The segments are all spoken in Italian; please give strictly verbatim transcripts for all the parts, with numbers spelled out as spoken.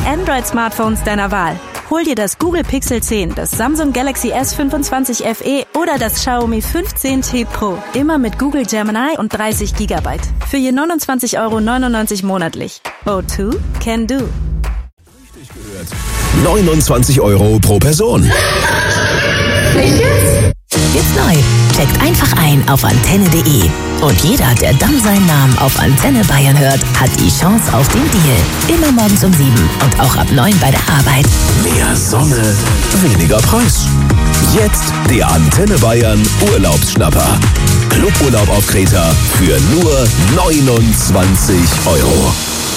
Android-Smartphones deiner Wahl. Hol dir das Google Pixel zehn, das Samsung Galaxy S fünfundzwanzig F E oder das Xiaomi fünfzehn T Pro. Immer mit Google Gemini und dreißig Gigabyte. Für je neunundzwanzig Euro neunundneunzig monatlich. O zwei can do. Richtig gehört. neunundzwanzig Euro pro Person. Echt jetzt? Jetzt neu. Checkt einfach ein auf antenne punkt de. Und jeder, der dann seinen Namen auf Antenne Bayern hört, hat die Chance auf den Deal. Immer morgens um sieben und auch ab neun bei der Arbeit. Mehr Sonne, weniger Preis. Jetzt der Antenne Bayern Urlaubsschnapper. Cluburlaub auf Kreta für nur neunundzwanzig Euro.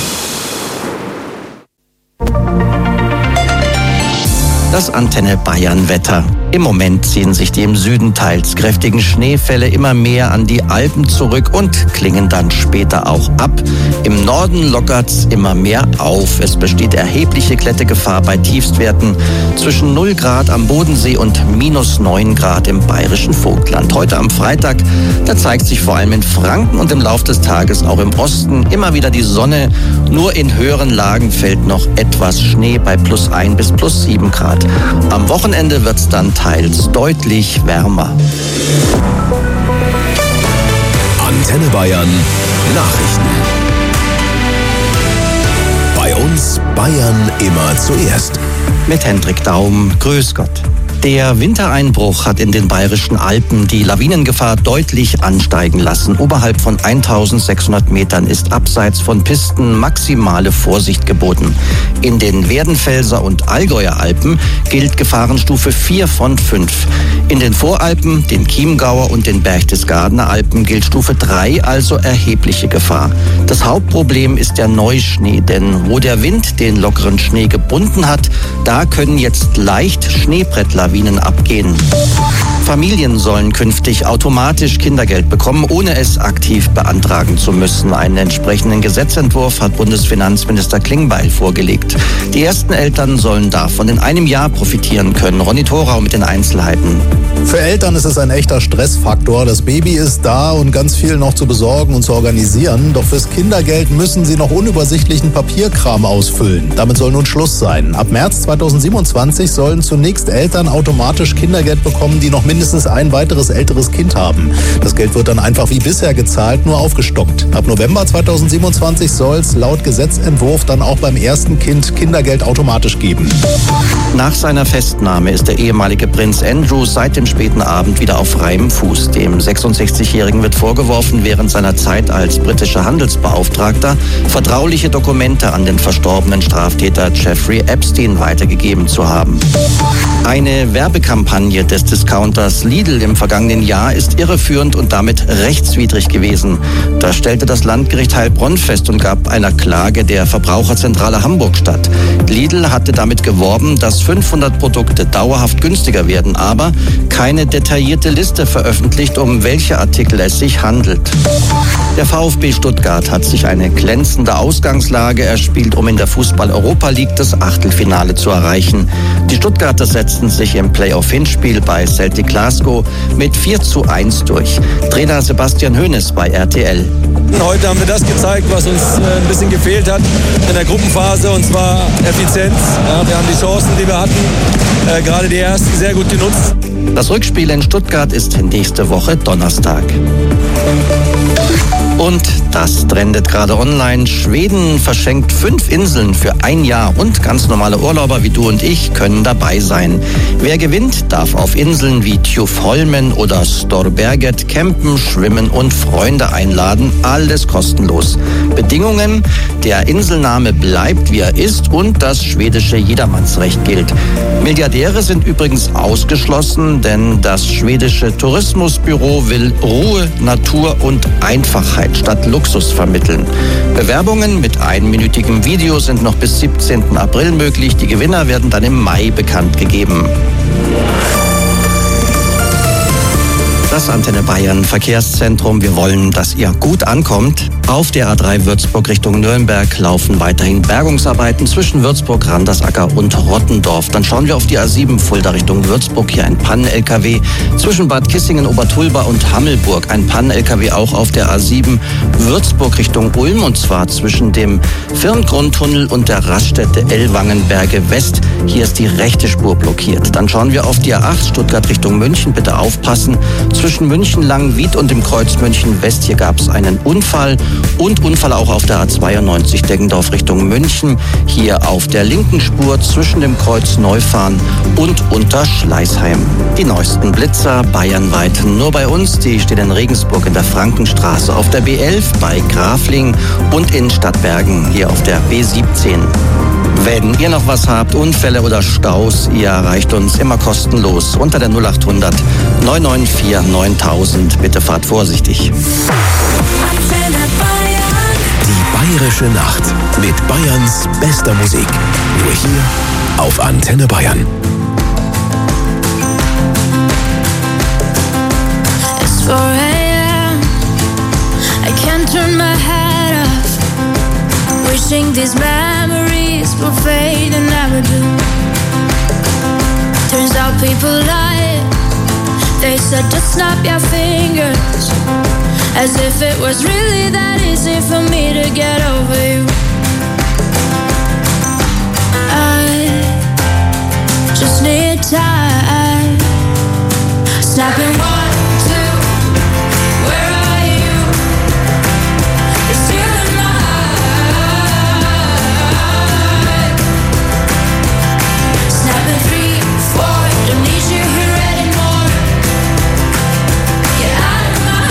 Das Antenne Bayern Wetter. Im Moment ziehen sich die im Süden teils kräftigen Schneefälle immer mehr an die Alpen zurück und klingen dann später auch ab. Im Norden lockert's immer mehr auf. Es besteht erhebliche Klettegefahr bei Tiefstwerten zwischen null Grad am Bodensee und minus neun Grad im bayerischen Vogtland. Heute am Freitag, da zeigt sich vor allem in Franken und im Lauf des Tages auch im Osten immer wieder die Sonne. Nur in höheren Lagen fällt noch etwas Schnee bei plus ein bis plus sieben Grad. Am Wochenende wird's dann teils deutlich wärmer. Antenne Bayern Nachrichten. Bei uns Bayern immer zuerst. Mit Hendrik Daum, grüß Gott. Der Wintereinbruch hat in den bayerischen Alpen die Lawinengefahr deutlich ansteigen lassen. Oberhalb von eintausendsechshundert Metern ist abseits von Pisten maximale Vorsicht geboten. In den Werdenfelser und Allgäuer Alpen gilt Gefahrenstufe vier von fünf. In den Voralpen, den Chiemgauer und den Berchtesgadener Alpen gilt Stufe drei, also erhebliche Gefahr. Das Hauptproblem ist der Neuschnee, denn wo der Wind den lockeren Schnee gebunden hat, da können jetzt leicht Schneebrettlawinen abgehen. Familien sollen künftig automatisch Kindergeld bekommen, ohne es aktiv beantragen zu müssen. Einen entsprechenden Gesetzentwurf hat Bundesfinanzminister Klingbeil vorgelegt. Die ersten Eltern sollen davon in einem Jahr profitieren können. Ronny Thorau mit den Einzelheiten. Für Eltern ist es ein echter Stressfaktor. Das Baby ist da und ganz viel noch zu besorgen und zu organisieren. Doch fürs Kindergeld müssen sie noch unübersichtlichen Papierkram ausfüllen. Damit soll nun Schluss sein. Ab März zweitausendsiebenundzwanzig sollen zunächst Eltern automatisch Kindergeld bekommen, die noch mindestens ein weiteres älteres Kind haben. Das Geld wird dann einfach wie bisher gezahlt, nur aufgestockt. Ab November zweitausendsiebenundzwanzig soll es laut Gesetzentwurf dann auch beim ersten Kind Kindergeld automatisch geben. Nach seiner Festnahme ist der ehemalige Prinz Andrew seit dem späten Abend wieder auf freiem Fuß. Dem sechsundsechzigjährigen wird vorgeworfen, während seiner Zeit als britischer Handelsbeauftragter vertrauliche Dokumente an den verstorbenen Straftäter Jeffrey Epstein weitergegeben zu haben. Eine Werbekampagne des Discounters Lidl im vergangenen Jahr ist irreführend und damit rechtswidrig gewesen. Das stellte das Landgericht Heilbronn fest und gab einer Klage der Verbraucherzentrale Hamburg statt. Lidl hatte damit geworben, dass fünfhundert Produkte dauerhaft günstiger werden, aber keine detaillierte Liste veröffentlicht, um welche Artikel es sich handelt. Der VfB Stuttgart hat sich eine glänzende Ausgangslage erspielt, um in der Fußball-Europa League das Achtelfinale zu erreichen. Die Stuttgarter setzten sich im Playoff-Hinspiel bei Celtic Glasgow mit vier zu eins durch. Trainer Sebastian Hoeneß bei R T L. Heute haben wir das gezeigt, was uns ein bisschen gefehlt hat in der Gruppenphase, und zwar Effizienz. Ja, wir haben die Chancen, die wir hatten, äh, gerade die ersten, sehr gut genutzt. Das Rückspiel in Stuttgart ist nächste Woche Donnerstag. Und das trendet gerade online. Schweden verschenkt fünf Inseln für ein Jahr und ganz normale Urlauber wie du und ich können dabei sein. Wer gewinnt, darf auf Inseln wie Tjufholmen oder Storberget campen, schwimmen und Freunde einladen. Alles kostenlos. Bedingungen: der Inselname bleibt, wie er ist, und das schwedische Jedermannsrecht gilt. Milliardäre sind übrigens ausgeschlossen, denn das schwedische Tourismusbüro will Ruhe, Natur und Einfachheit statt Luxus vermitteln. Bewerbungen mit einminütigem Video sind noch bis siebzehnten April möglich. Die Gewinner werden dann im Mai bekannt gegeben. Das Antenne Bayern Verkehrszentrum. Wir wollen, dass ihr gut ankommt. Auf der A drei Würzburg Richtung Nürnberg laufen weiterhin Bergungsarbeiten zwischen Würzburg, Randersacker und Rottendorf. Dann schauen wir auf die A sieben Fulda Richtung Würzburg. Hier ein Pannen-L K W zwischen Bad Kissingen, Obertulba und Hammelburg. Ein Pannen-L K W auch auf der A sieben Würzburg Richtung Ulm, und zwar zwischen dem Firngrundtunnel und der Raststätte Ellwangenberge West. Hier ist die rechte Spur blockiert. Dann schauen wir auf die A acht Stuttgart Richtung München. Bitte aufpassen. Zwischen München Langwied und dem Kreuz München West. Hier gab es einen Unfall. Und Unfall auch auf der A zweiundneunzig Deggendorf Richtung München. Hier auf der linken Spur zwischen dem Kreuz Neufahren und Unterschleißheim. Die neuesten Blitzer bayernweit nur bei uns. Die stehen in Regensburg in der Frankenstraße, auf der B elf bei Grafling und in Stadtbergen hier auf der B siebzehn. Wenn ihr noch was habt, Unfälle oder Staus, ihr erreicht uns immer kostenlos unter der null achthundert neun neun vier neuntausend. Bitte fahrt vorsichtig. Die Bayerische Nacht mit Bayerns bester Musik. Nur hier auf Antenne Bayern. It's four a.m. I can't turn my head off. Wishing these memories will fade and never do. Turns out people lie. They said just snap your fingers, as if it was really that easy for me to get over you. I just need time. Snapping one, two, where are you? You're still in my heart. Snapping three, four, don't need you here anymore. Get out of my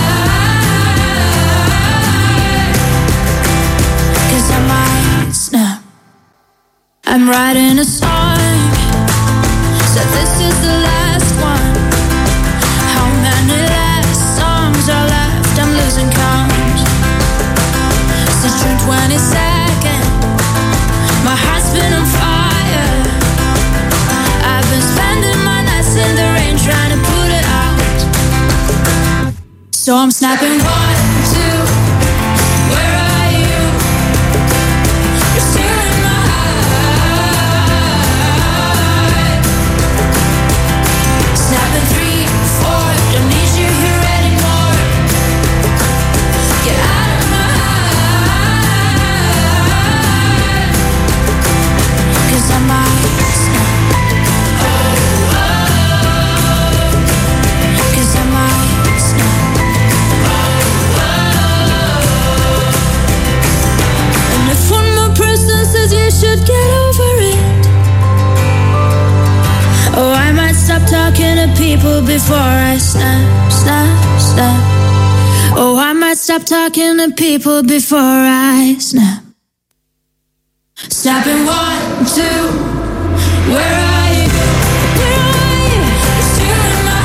heart, 'cause I might snap. I'm writing a song, so this is the last one. How many last songs are left? I'm losing count. Since June twenty-second, my heart's been on fire. I've been spending my nights in the rain trying to put it out. So I'm snapping one, two, where are you? You're still in my heart. Snapping three, four, don't need you here anymore. Get out of my heart, 'cause I might snap. Oh, oh, 'cause I might snap. Oh, oh. And if one more person says you should get over it, oh, I might stop talking to people before I snap, snap, snap. Oh, I might stop talking to people before I snap. Snapping one, two, where are you? Where are you? You're still in my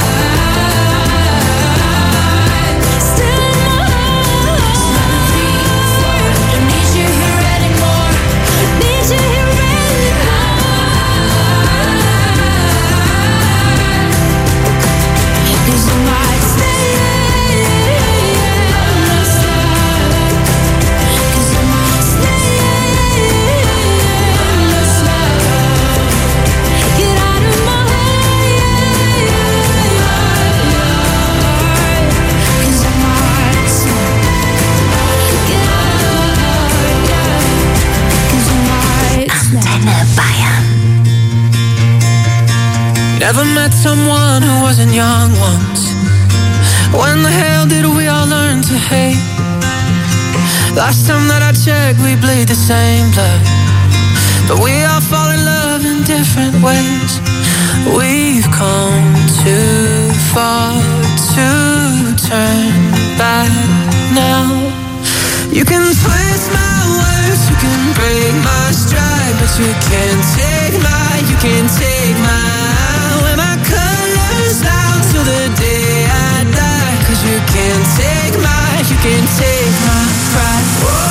heart. Still in my heart. Snapping three, four, don't need you here anymore. Need you here anymore. 'Cause I might stay. 'Cause I might stay. Get out of my heart. 'Cause I might stay. Get out of my heart. 'Cause I might stay. Antenne Bayern. Never met someone who wasn't young once. When the hell did we all learn to hate? Last time that I checked, we bleed the same blood, but we all fall in love in different ways. We've come too far to turn back now. You can twist my words, you can break my stride, but you can't take my, you can't take my, wear my colors out till the day I die. 'Cause you can't take my, you can't take my pride.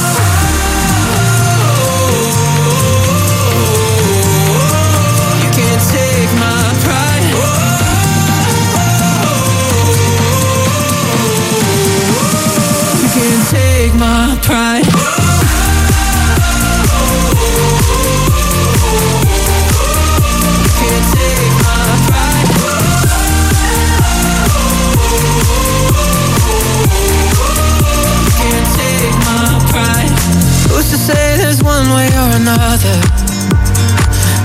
You can't take my pride. You can't take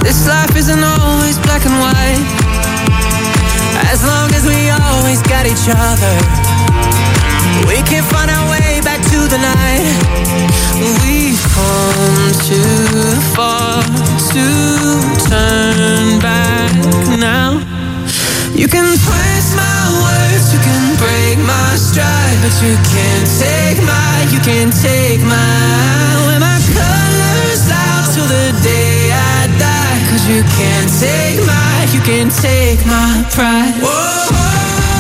This life isn't always black and white. As long as we always got each other, we can find our way back to the night. We've come too far to turn back now. You can twist my words, you can break my stride, but you can't take my, you can't take my, wear my colors out till the day I die. Cause you can't take my, you can't take my pride. Whoa, whoa.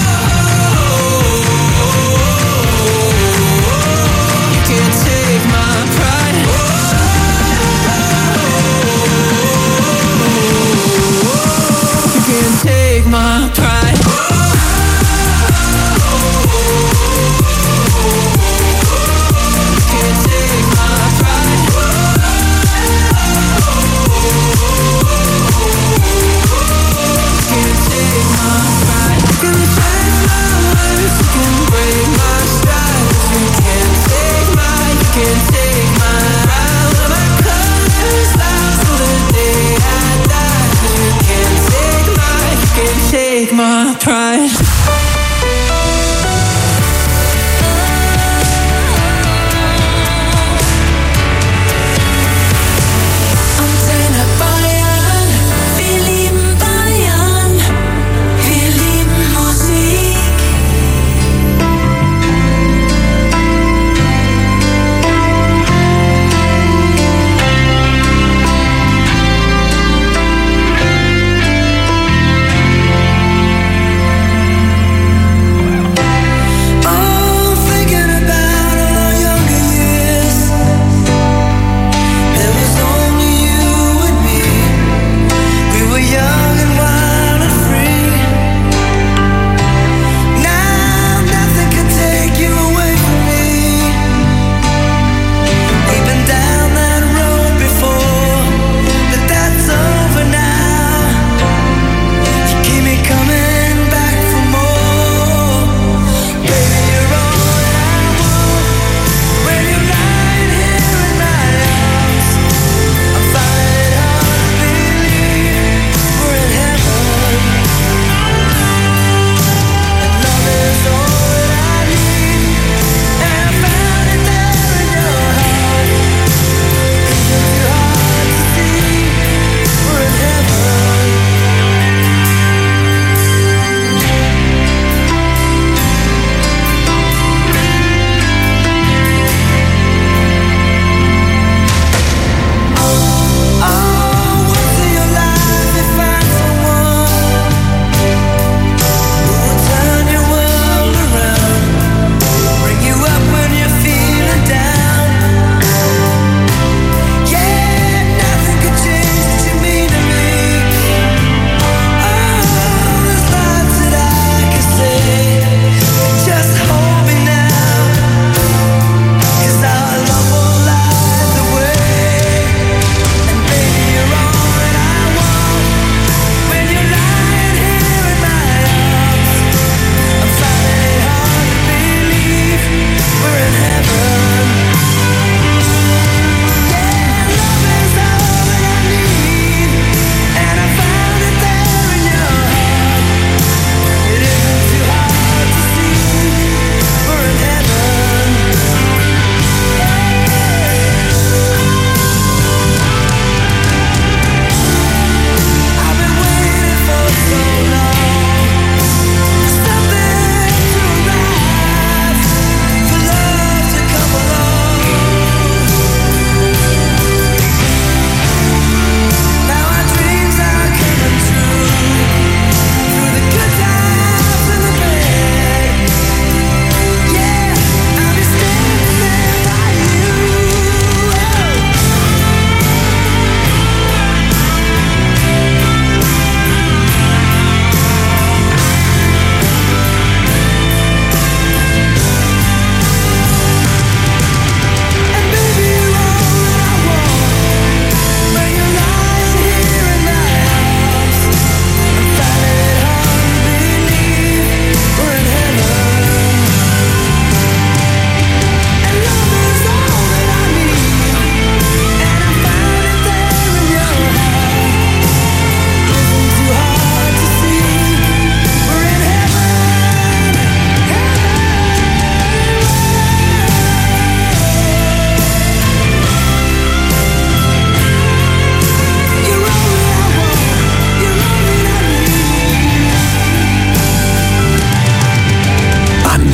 You can't take my pride. You can't take my pride. You can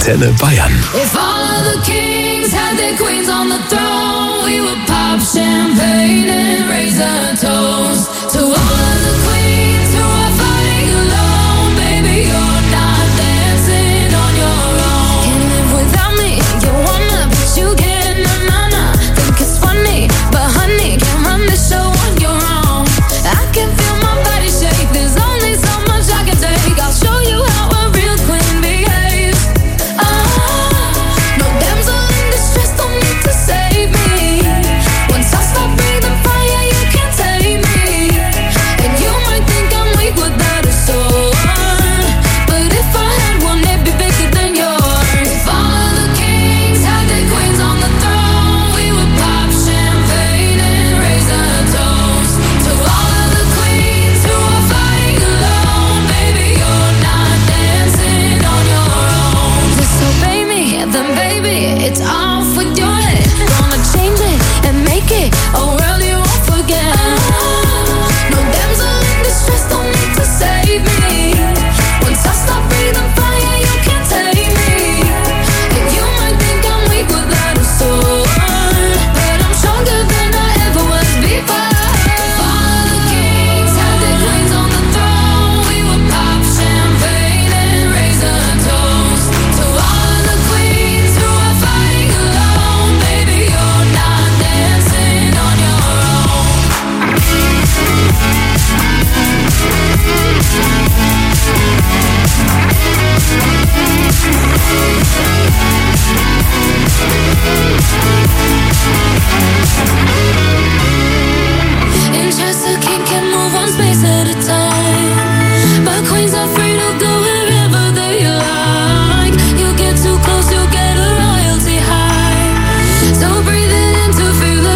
Antenne Bayern. If all of the kings had their queens on the throne, we would pop champagne and raise a toast to all of the queens who are fighting alone. Baby, you're not dancing on your own. Can't live without me, you wanna, but you can't. Na na na, think it's funny, but honey, can't run the show on your own. I can feel my body shake. There's only so much I can take. I'll show you how a real queen behaves. Ah, no damsel in distress, don't need to save me. Once I stop breathing fire, you can't take me. And you might think I'm weak without a sword, but if I had one, it'd be bigger than yours. If all of the kings had their queens on the throne, we would pop champagne and raise a toast to all of the queens who are fighting alone. Baby, you're not dancing on your own. Disobey me, then baby, it's off with your head. Gonna change it and make it a world you won't forget. No damsel in distress, don't need to save me. Once I stop breathing fire, you can't take me. And you might think I'm weak without a sword, but I'm stronger than I ever was before. If all of the kings had their queens on the throne, we would pop champagne and raise a toast to all of the queens who are fighting alone. Baby, you're not dancing on your own. Interested king can move one space at a time, but queens are free to go wherever they like. You get too close, you'll get a royalty high. So breathe it in to feel the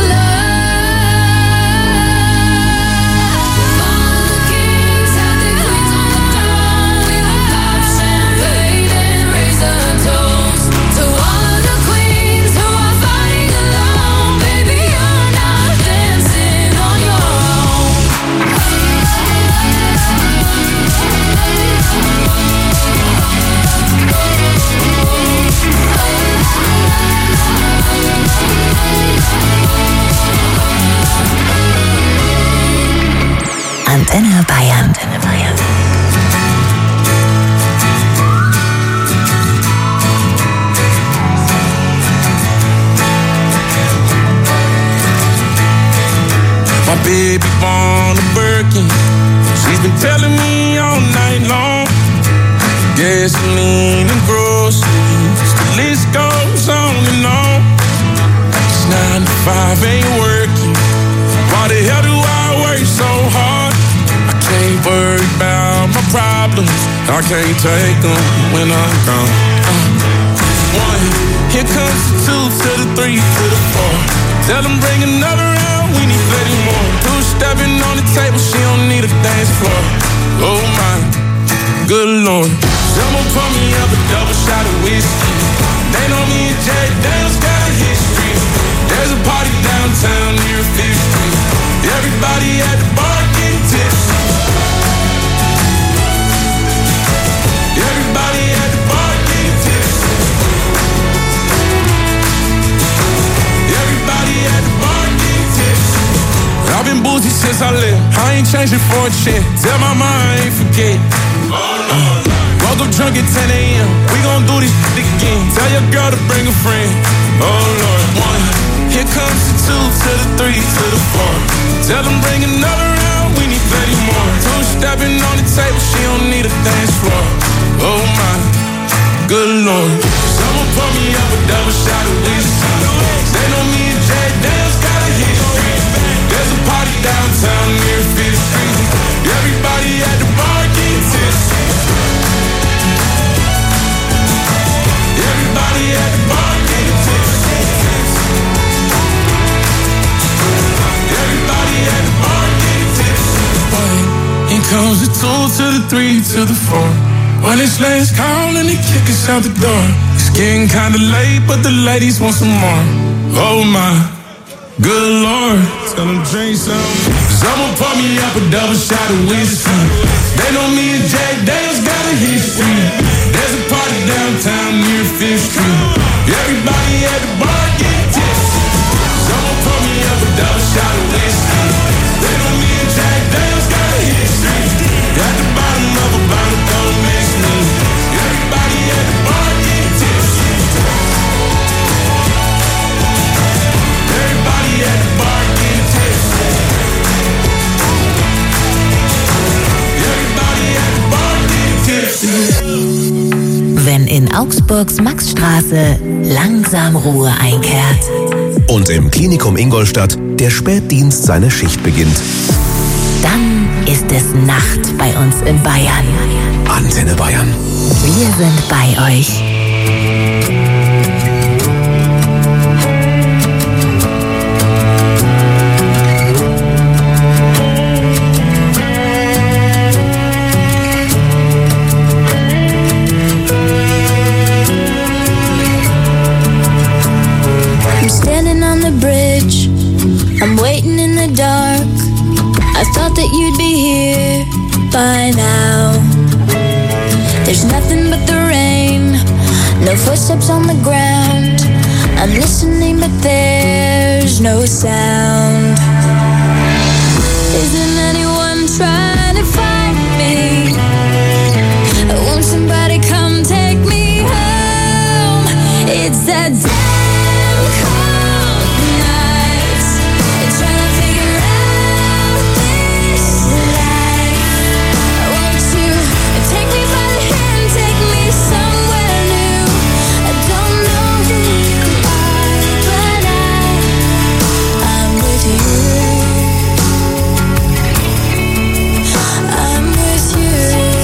life. All of the kings had their queens on the throne. We would pop champagne and raise a toast to all of the queens who are fighting alone. Baby, you're not dancing on your own. Antenne Bayern. Antenne Bayern. My baby born a Birkin. She's been telling me all night long. Gasoline and groceries, the list goes on and on. It's nine to five, ain't working. Why the hell do I work so hard? I can't worry about my problems. I can't take them when I'm gone. Uh, one, here comes the two to the three to the four. Tell them bring another round, we need plenty more. Two stepping on the table, she don't need a dance floor. Oh my, good Lord. Someone pour me up a double shot of whiskey. They know me and Jay Daniels got a history. There's a party downtown near Fifth Street. Everybody at the bar getting tipsy. Everybody at the bar getting tipsy. Everybody at the bar getting tipsy. I've been boozy since I left. I ain't changing for a check. Tell my mom I ain't forget. Uh, woke up drunk at ten a.m. We gon' do this shit again. Tell your girl to bring a friend. Oh Lord, one. Here comes the two to the three to the four. Tell them bring another round, we need plenty more. Two stepping on the table, she don't need a dance floor. Oh my, good Lord. Someone pour me up a double shot of whiskey. They know me and Jay Daniels got a history. There's a party downtown near Fifth Street. Everybody at the bar getting tipsy. Everybody at the bar getting tipsy. Everybody at the bar getting tipsy. Here comes the two to the three to the four. When it's last call and they kick us out the door. It's getting kinda late, but the ladies want some more. Oh my, good Lord. Tell them drink some. Someone pour me up a double shot of whiskey. They know me and Jack Daniels got a history. There's a party downtown near Fifth Street. Everybody at the bar get tipsy. Someone pour me up a double shot of whiskey. They know me and Jack Daniels got a history. At the bottom of a bottle, don't mix me. Everybody at the bar get tipsy. Everybody at the bar get tipsy. Everybody at the bar get tipsy. Wenn in Augsburgs Maxstraße langsam Ruhe einkehrt. Und im Klinikum Ingolstadt der Spätdienst seine Schicht beginnt. Dann ist es Nacht bei uns in Bayern. Antenne Bayern. Wir sind bei euch. I'm standing on the bridge. I'm waiting in the dark. I thought that you'd be here by now. There's nothing but the rain, no footsteps on the ground. I'm listening but there's no sound. Isn't anyone trying to find me? Won't somebody come take me home? It's that damn cold night. Trying to figure out this life. Won't you take me by the hand, take me somewhere new? I don't know who you are, but I, I'm with you. I'm with you.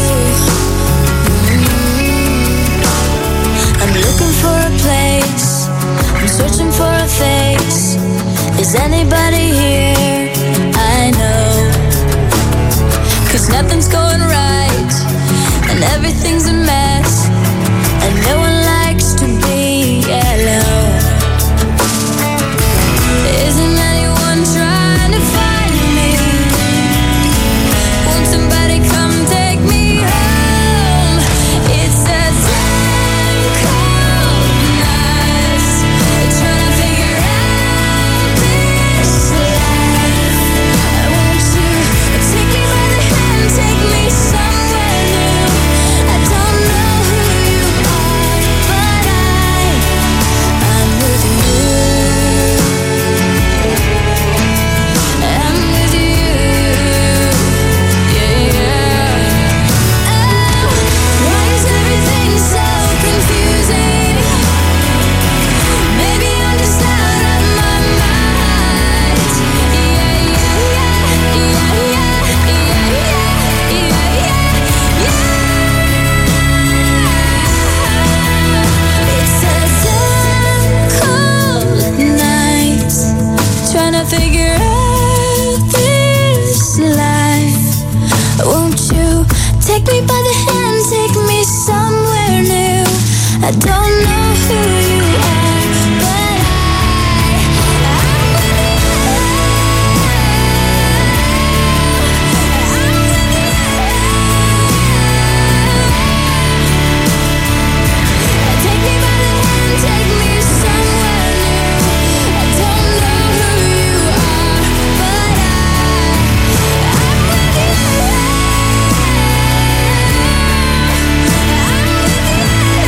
I'm looking for a place. I'm searching for a face. Is anybody here? I know. 'Cause nothing's going right, and everything's a mess, and no one likes to be alone. Isn't anyone trying to find me? Won't somebody come take me home? It's that damn cold night. Trying to figure out this life. Won't you take me by the hand, take me somewhere new? I don't know who you are, but I, I'm with you. I'm with you. Yeah, yeah. Oh, why is everything so confusing? Maybe I'm just out of my mind. Yeah, yeah, yeah, yeah, yeah, yeah, yeah, yeah, yeah. It's a damn cold night, trying to figure out this life. Won't you take me by the hand, take me somewhere new? I don't know who you are, but I, I'm with you. I'm with you. Take me by the hand, take me somewhere new. I don't know who you are, but I, I'm with you. I'm with you.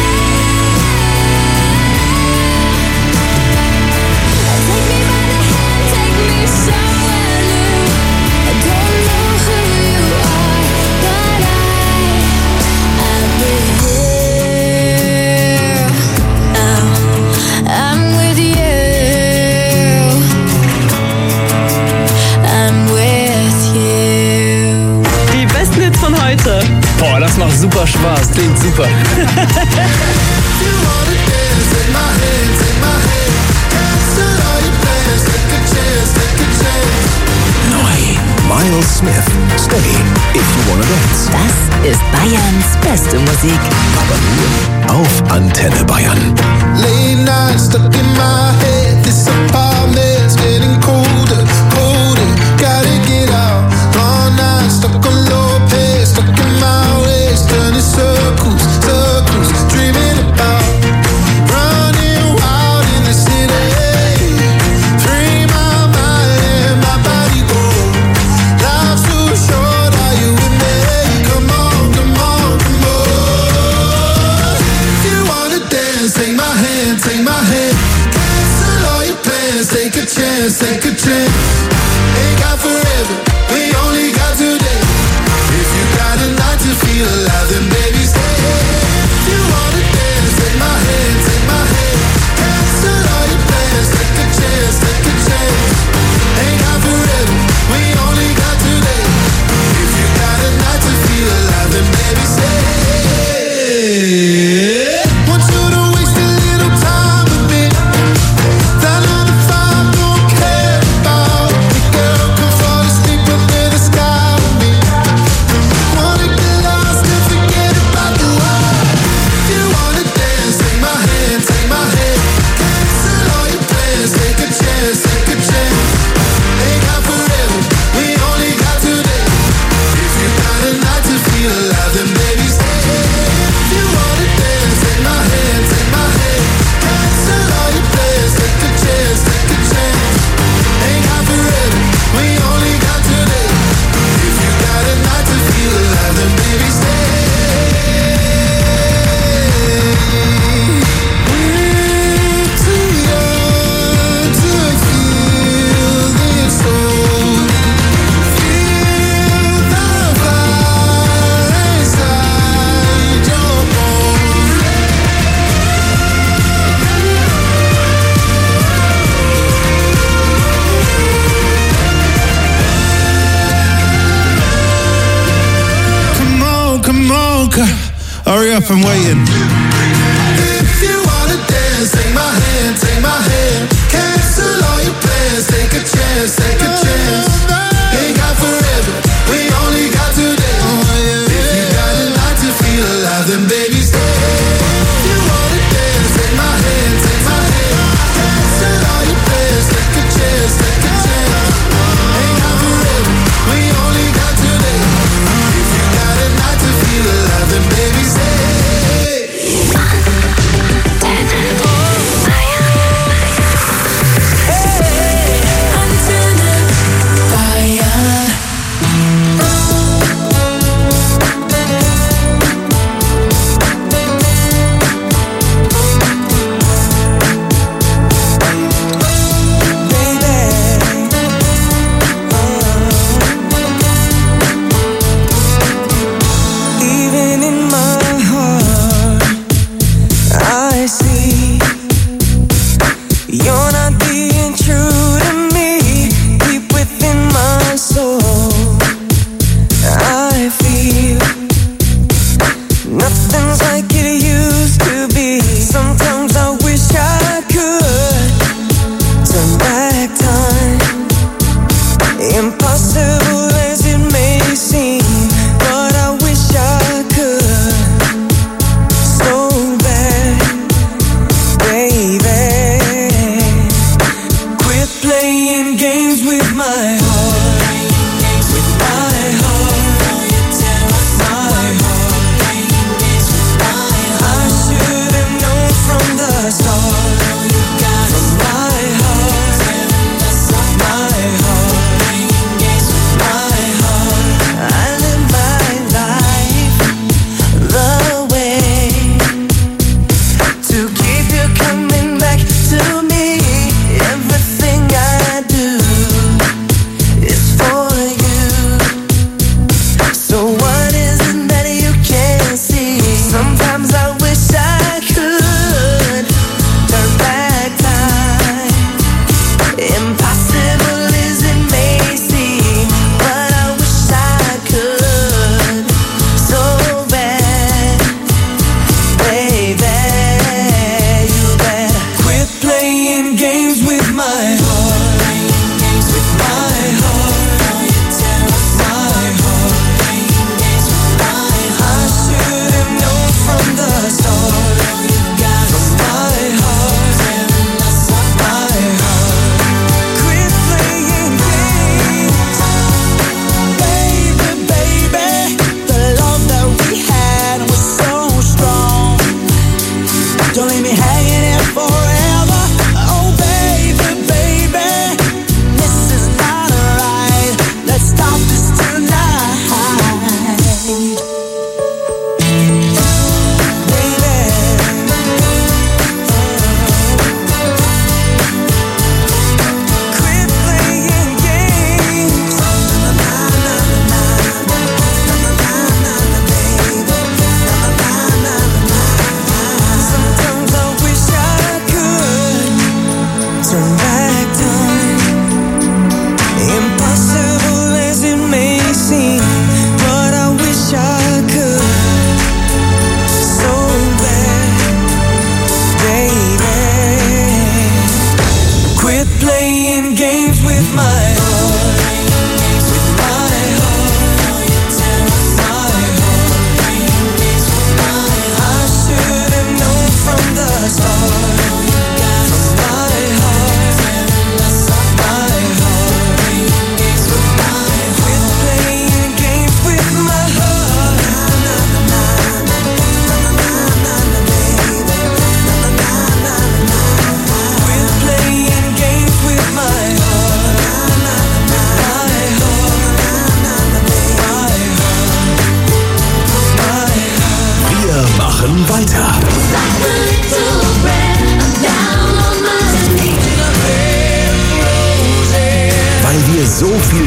Take me by the hand, take me somewhere new. I don't know who you are, but I, I'm with you. Oh, I'm with you. I'm with you. Die besten Hits von heute. Boah, das macht super Spaß. Klingt super. Neu. Miles Smith. Stay if you wanna dance. Das ist Bayerns beste Musik. Aber nur auf Antenne Bayern. Late night stuck in my head. This apartment's getting colder, colder. Gotta get out. chance. Ain't got forever, we only got today. If you got a night to feel alive, then baby stay. If you wanna dance, take my hand, take my hand. Cancel all your plans, take a chance, take a chance. Ain't got forever, we only got today. If you got a night to feel alive, then baby stay. Want you to waste a little time with me. That nine to five don't care about the girl. Can fall asleep under the sky with me. Wanna get lost and forget about the world. If you wanna dance, take my hand, take my hand. Cancel all your plans, take a chance, take a chance. Ain't got forever, we only got today. If you got a night to feel alive, then baby stay. If you wanna dance, take my hand, take my hand. Cancel all your plans, take a chance, take a chance. Ain't got forever, we only got today. If you got a night to feel alive, then baby stay. We're too young to feel this soul. Feel the fire inside your bones. Come on, come on, c- hurry up, I'm waiting. If you wanna dance, take my hand, take my hand. Cancel all your plans, take a chance, take a chance. Ain't got forever, we only got today. If you got a night to feel alive, then baby stay. If you wanna dance, take my hand, take my hand. Cancel all your plans, take a chance, take a chance. Ain't got forever, we only got today. If you got a night to feel alive, then baby stay.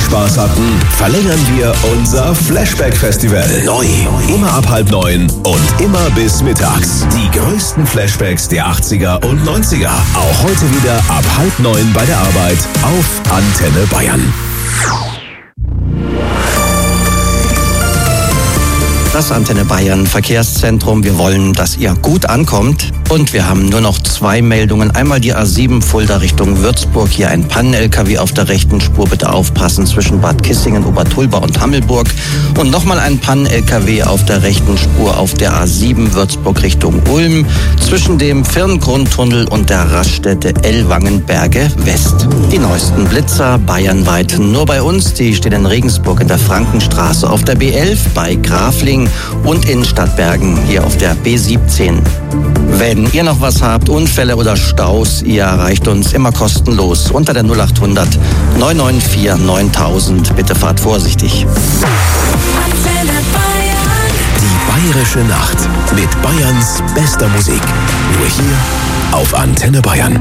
Spaß hatten, verlängern wir unser Flashback-Festival. Neu. Immer ab halb neun und immer bis mittags. Die größten Flashbacks der achtziger und neunziger. Auch heute wieder ab halb neun bei der Arbeit auf Antenne Bayern. Das Antenne Bayern Verkehrszentrum. Wir wollen, dass ihr gut ankommt. Und wir haben nur noch zwei Meldungen. Einmal die A sieben Fulda Richtung Würzburg. Hier ein Pannen-L K W auf der rechten Spur. Bitte aufpassen zwischen Bad Kissingen, Obertulba und Hammelburg. Und nochmal ein Pannen-L K W auf der rechten Spur auf der A sieben Würzburg Richtung Ulm. Zwischen dem Firngrundtunnel und der Raststätte Ellwangenberge West. Die neuesten Blitzer bayernweit nur bei uns. Die stehen in Regensburg in der Frankenstraße, auf der B elf bei Grafling und in Stadtbergen hier auf der B siebzehn. Wenn ihr noch was habt, Unfälle oder Staus, ihr erreicht uns immer kostenlos unter der null acht hundert neun neun vier neuntausend. Bitte fahrt vorsichtig. Die Bayerische Nacht mit Bayerns bester Musik. Nur hier auf Antenne Bayern.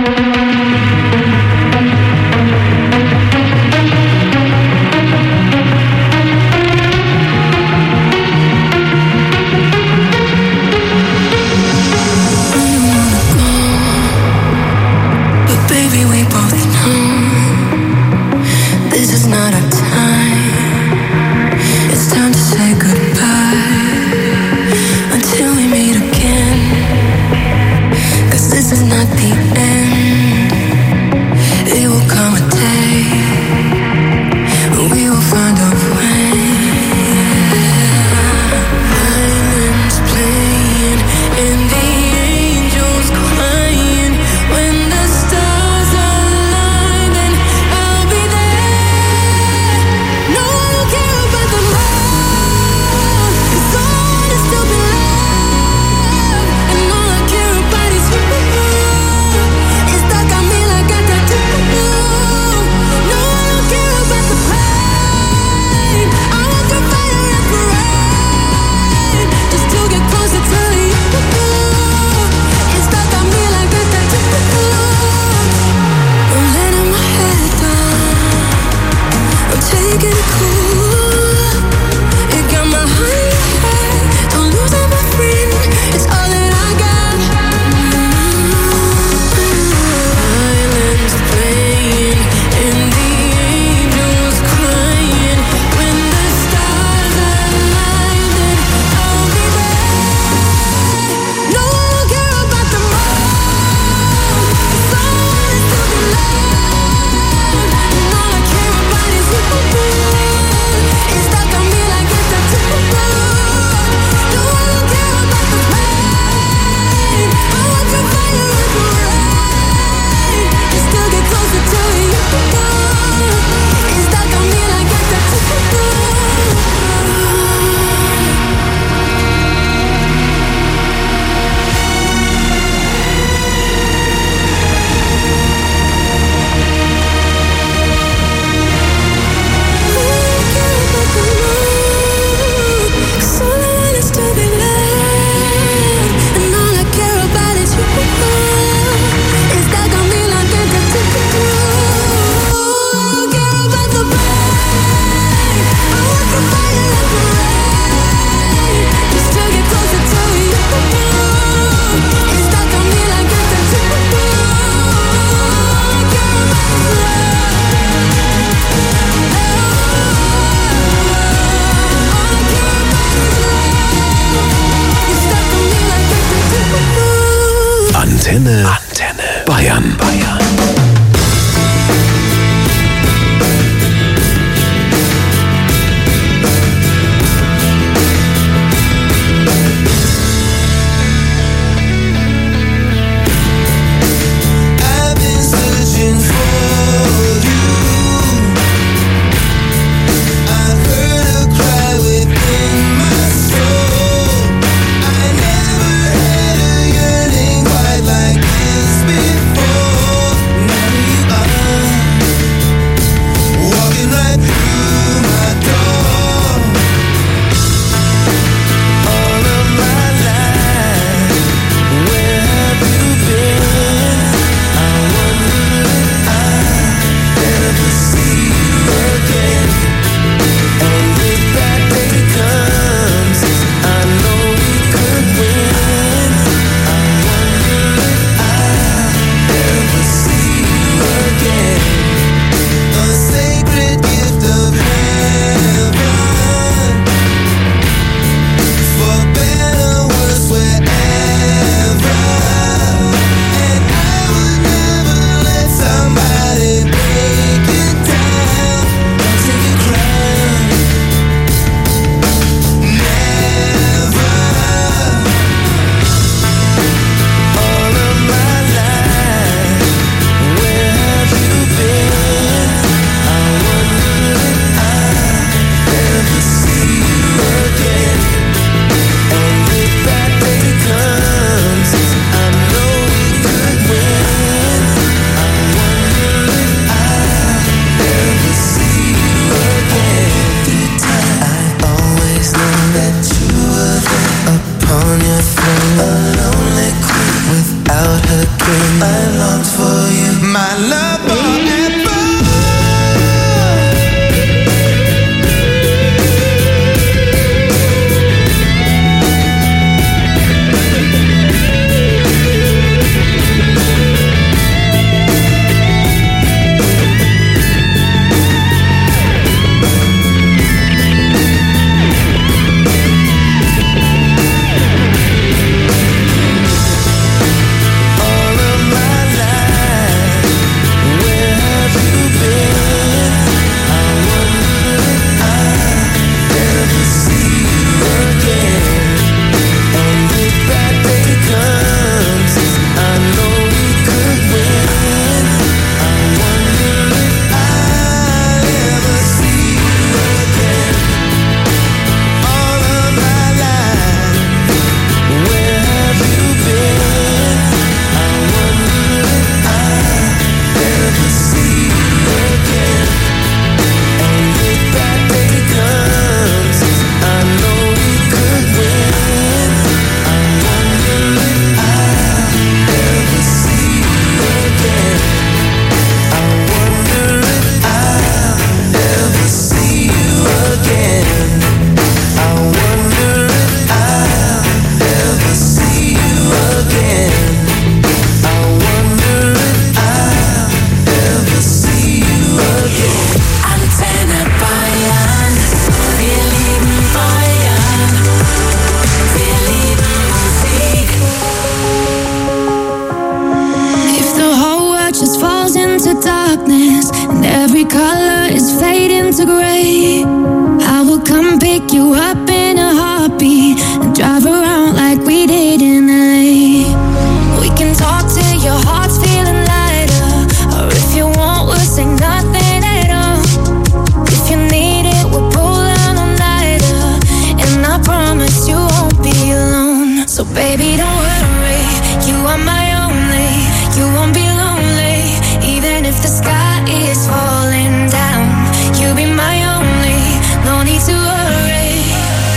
Antenne, Antenne Bayern. Bayern. Like this before. you up in a heartbeat and drive around like we did in L A. We can talk till your heart's feeling lighter, or if you want, we'll say nothing at all. If you need it, we'll pull out all nighter, and I promise you won't be alone. So baby, don't worry, you are my only. You won't be lonely, even if the sky is falling down. You'll be my only, no need to worry.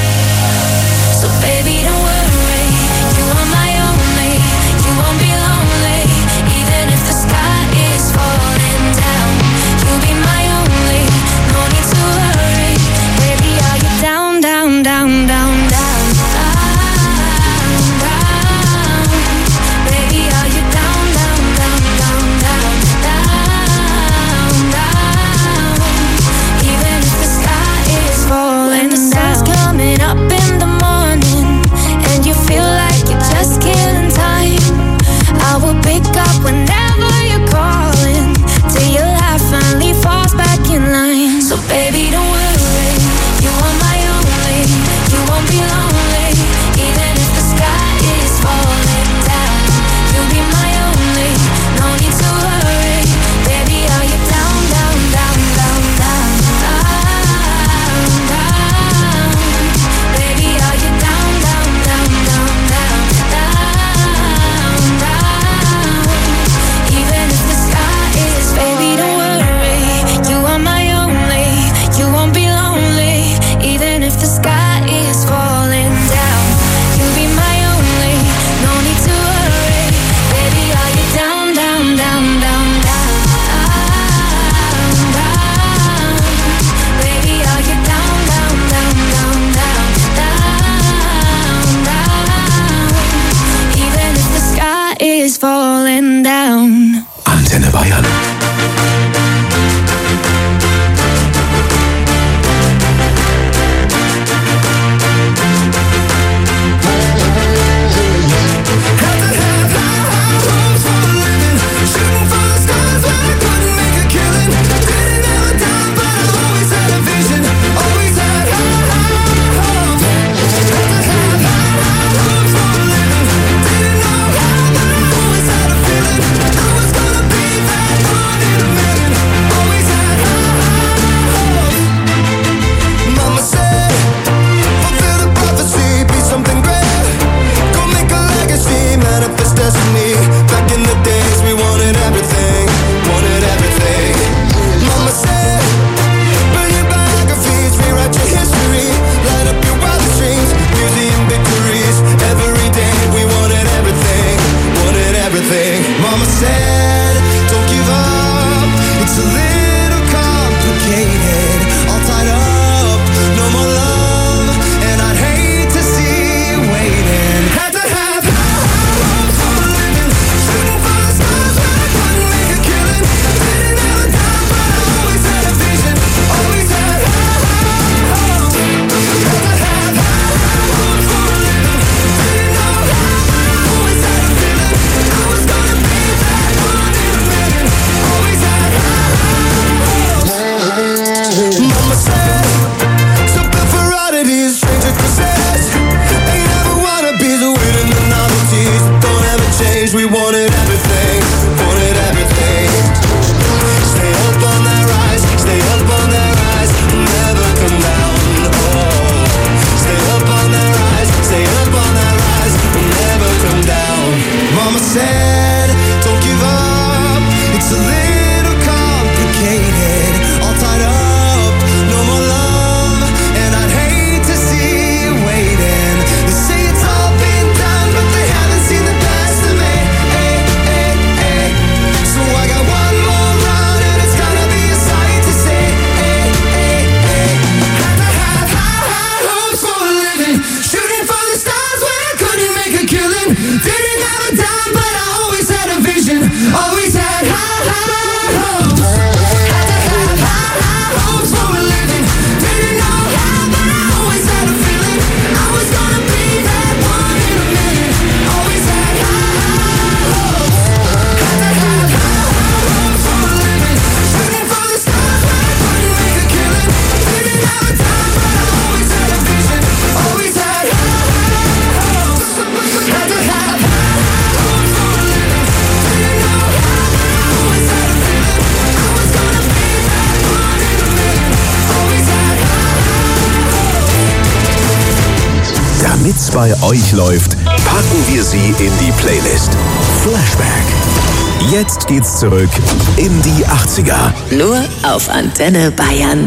Damit's bei euch läuft, packen wir sie in die Playlist. Flashback. Jetzt geht's zurück in die achtziger. Nur auf Antenne Bayern.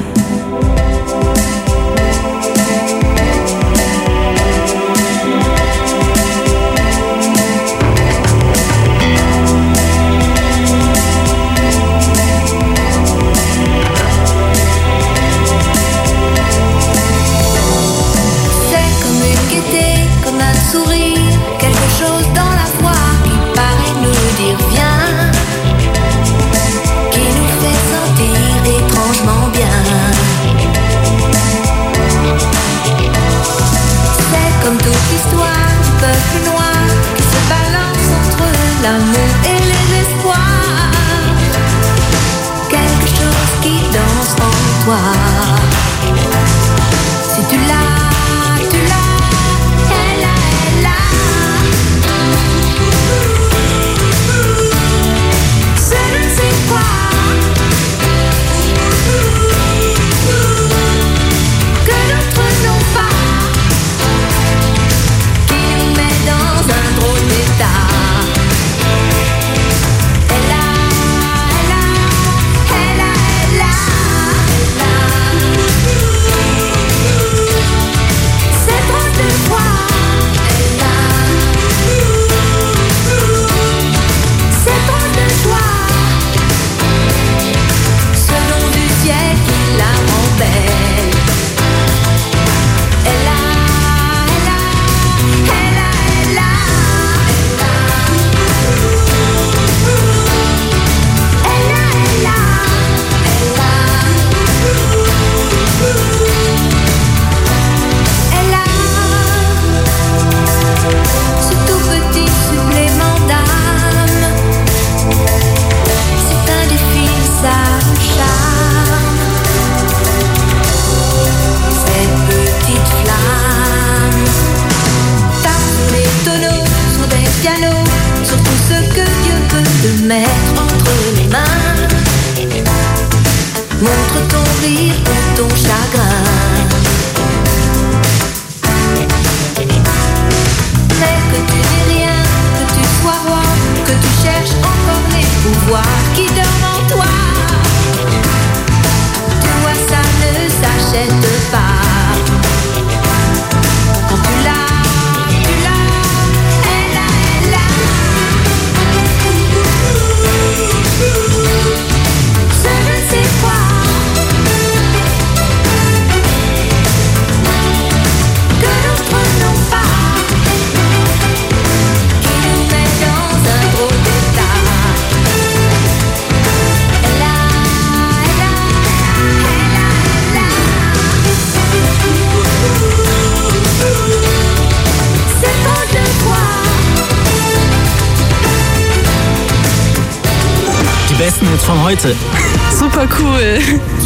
Besten Hits von heute. Super cool.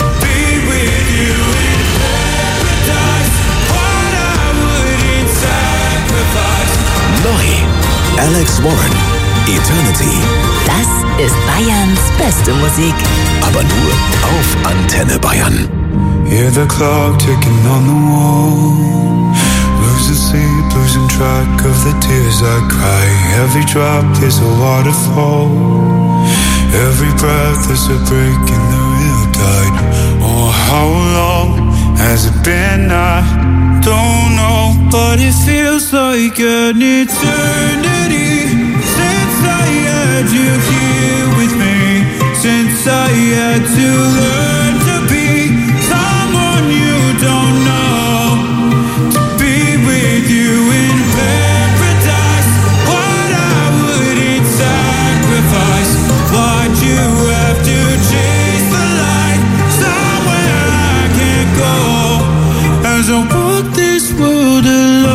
Neu. Alex Warren. Eternity. Das ist Bayerns beste Musik. Aber nur auf Antenne Bayern. Hear the clock ticking on the wall. Losing sleep, losing track of the tears I cry. Every drop is a waterfall. Every breath is a break in the real tide. Oh, how long has it been? I don't know, but it feels like an eternity since I had you here with me. Since I had to learn to be someone you don't know, to be with you in paradise. What I wouldn't sacrifice. Why'd you have to chase the light somewhere I can't go? As I walk this world alone,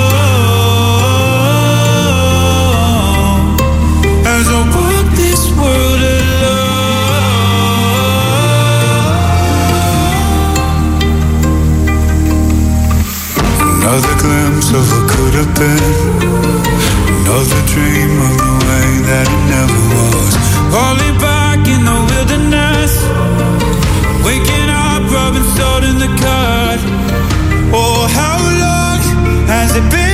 as I walk this world alone. Another glimpse of what could have been. Another dream of the way that it never was. Falling back in the wilderness, waking up, rubbing salt in the cut. Oh, how long has it been?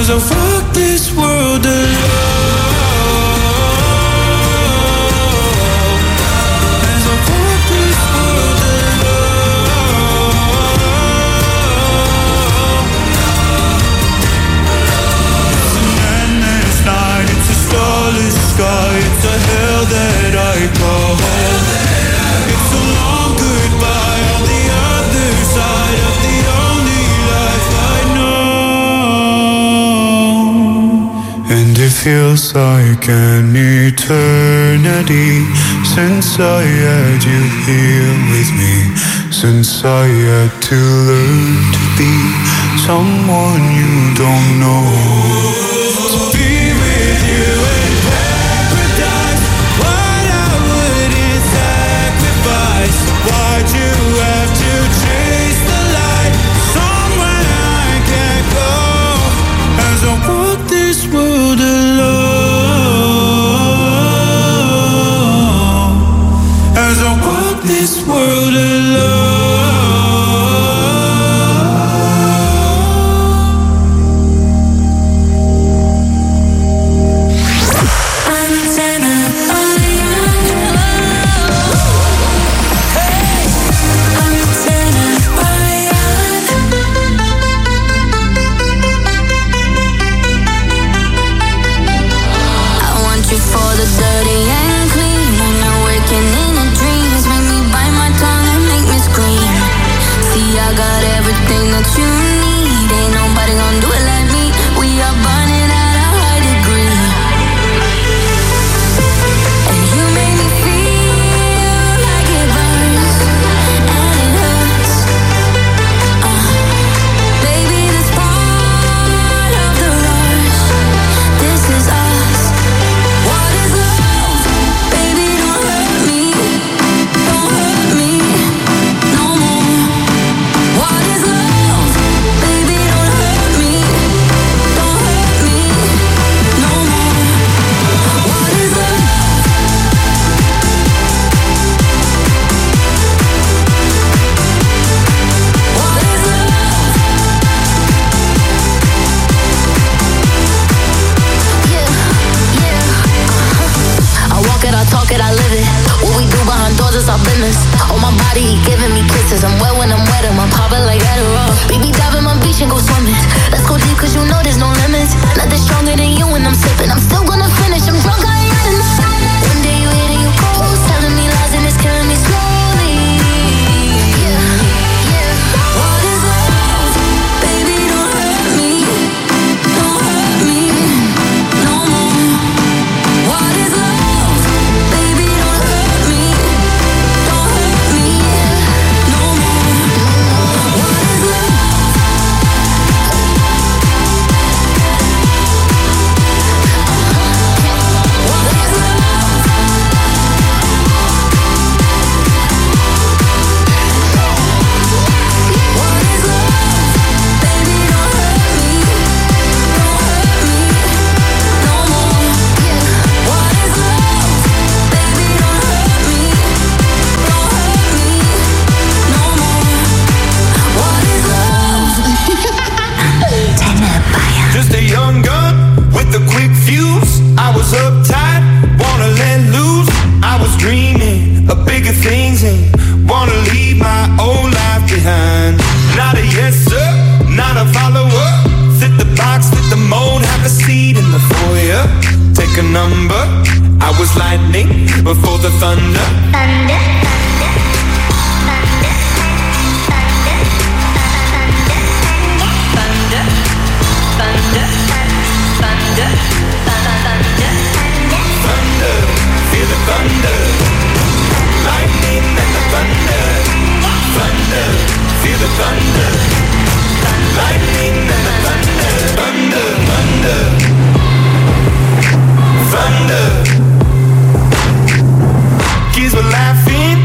As I walk this world alone. Sky, it's a hell that I call home. It's a long goodbye on the other side of the only life I know. And it feels like an eternity since I had you here with me, since I had to learn to be someone you don't know. Why'd you have to chase the light somewhere I can't go? As I walk this world alone. As I walk this world alone. Before the thunder, thunder, thunder, thunder, thunder, thunder, thunder, thunder, feel the thunder, lightning and the thunder, thunder, feel the thunder, lightning and the thunder, thunder, thunder, thunder. Kids were laughing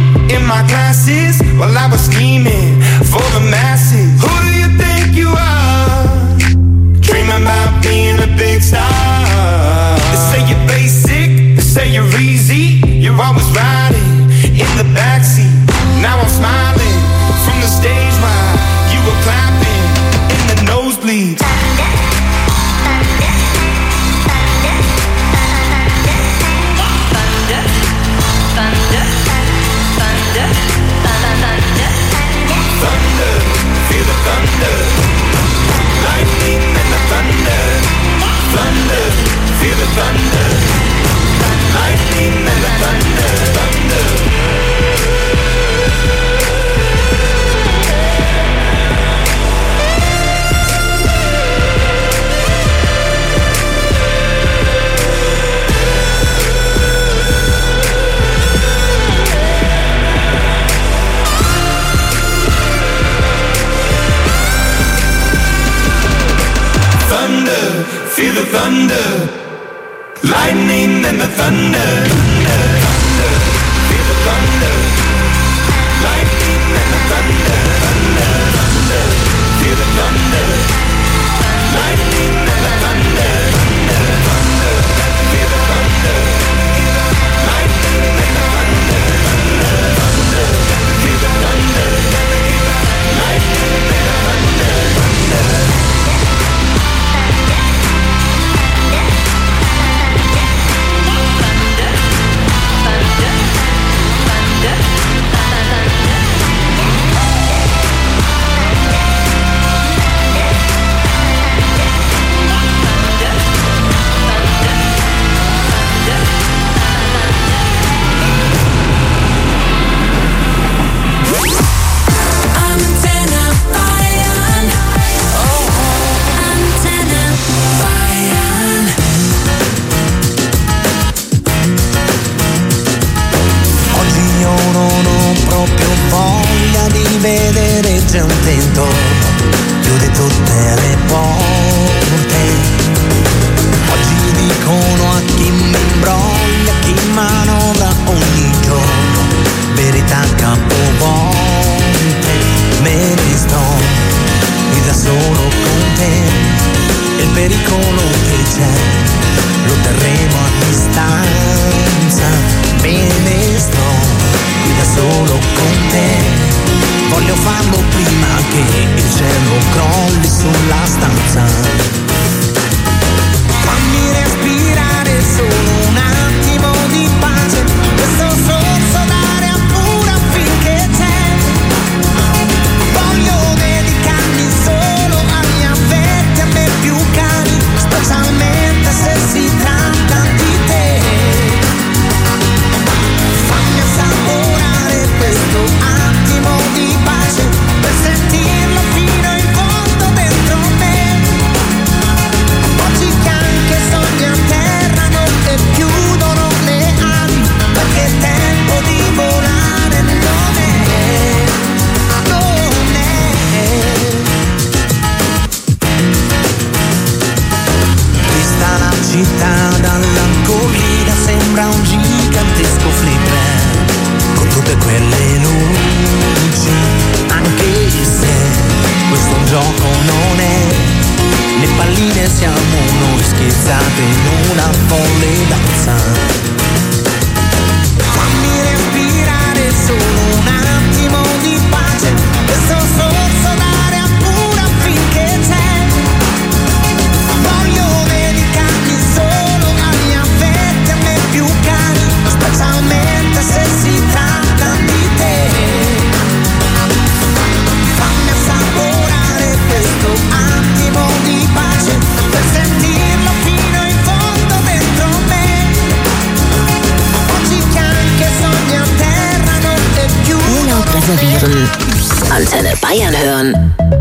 feel the thunder, lightning and the thunder, thunder, thunder, feel the thunder, lightning and the thunder, thunder, thunder, feel the thunder, lightning and the thunder, thunder, thunder, feel the thunder, lightning and the thunder, thunder, thunder, feel the thunder, lightning and the thunder, thunder. Vedere gente intorno, chiude tutte le porte. Oggi dicono a chi mi imbroglia, chi manovra ogni giorno, verità capovolte. Me ne sto qui da solo con te, il pericolo che c'è lo terremo a distanza. Me ne sto qui da solo con te, voglio farlo prima che il cielo crolli sulla stanza. Fammi respirare solo un attimo di pace, questo sorso d'aria pura finché c'è. Voglio dedicarmi solo agli affetti, a me più cari, specialmente se si tratta di te. Fammi assaporare questo attimo di pace, per sentirlo fino in fondo dentro me. Oggi che anche sogni atterrano e chiudono le ali, perché è tempo di volare non è, non è. Vista la città dalla collina sembra un gigantesco flipper, con tutte quelle luci, anche se questo un gioco non è, le palline siamo noi schizzate in una folle danza. Fammi respirare solo un attimo di pace, questo sorso d'aria pura finché c'è. Voglio dedicarmi solo agli affetti, a me più cari, specialmente se si tratta di te. Fammi assaporare questo attimo di pace, per sentirlo fino in fondo dentro me. Oggi che anche sogni atterrano e più. Urlaub reservieren. Antenne Bayern hören.